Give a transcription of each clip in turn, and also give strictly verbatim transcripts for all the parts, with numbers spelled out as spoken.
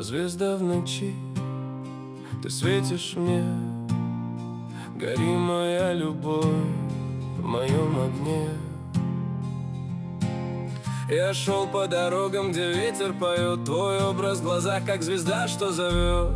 О, звезда в ночи, ты светишь мне, гори, моя любовь, в моем огне. Я шел по дорогам, где ветер поет, твой образ в глазах, как звезда, что зовет.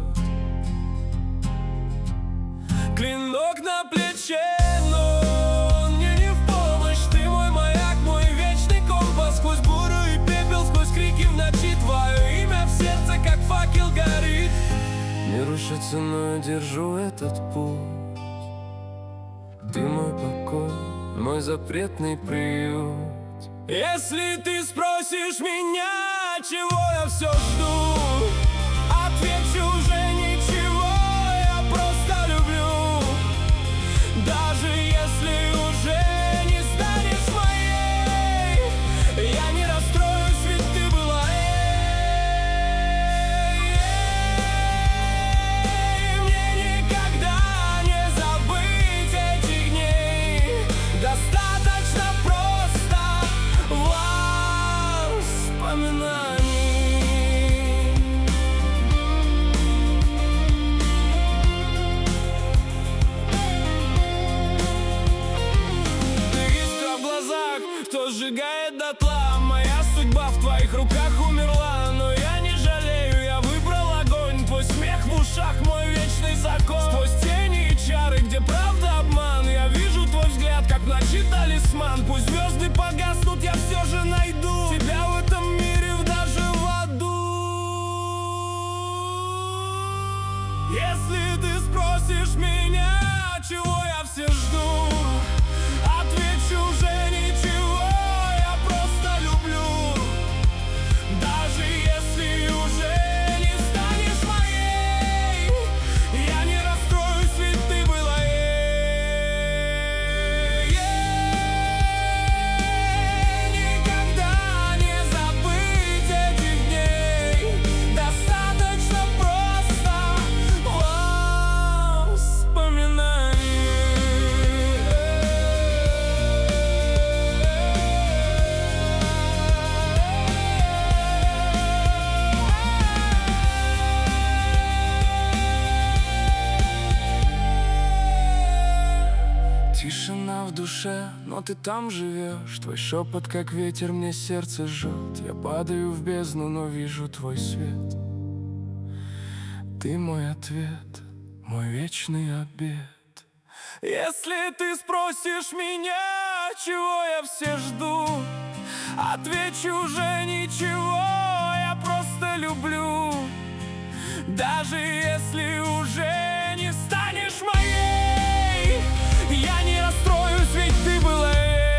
Клинок на плече, но он мне не в помощь. Ты мой маяк, мой вечный компас. Сквозь бурю и пепел, сквозь крики в ночи, твое имя в сердце, как факел, горит. Не рушится, но я держу этот путь. Ты мой покой, мой запретный приют. Если ты спросишь меня, чего я все жду, отвечу уже ничего, я просто люблю. Даже если уже не станешь моей, я не расстроюсь, ведь ты была. Эй, мне никогда не забыть этих дней. Достаточно просто воспоминаний. Ты искра в глазах, кто сжигает дотла. Моя судьба в твоих руках умерла, но я не жалею, я выбрал огонь. Твой смех в ушах, мой вечный закон. Сквозь тени и чары, где правда обман, я вижу твой взгляд, как в ночи талисман. Пусть звезды погаснут, я все же найду тебя в этом мире, даже в аду. Если ты спросишь меня, чего я все жду, отвечу уже ничего, я просто люблю. Даже если уже не станешь моей, я не расстроюсь, ведь ты была. Ей, ей, никогда не забыть этих дней. Достаточно просто воспоминаний. Тишина в душе, но ты там живешь. Твой шепот, как ветер, мне сердце жжет. Я падаю в бездну, но вижу твой свет. Ты мой ответ, мой вечный обет. Если ты спросишь меня, чего я все жду, отвечу уже ничего, я просто люблю. Даже если уже не станешь моей, я не расстроюсь, ведь ты была.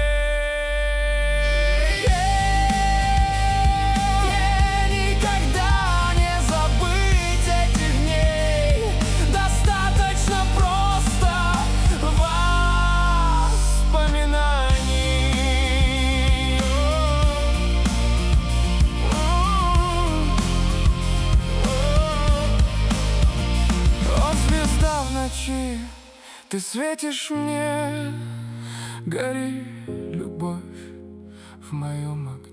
Ей, никогда не забыть этих дней. Достаточно просто воспоминаний. О, звезда в ночи, ты светишь мне, гори, любовь, в моем огне.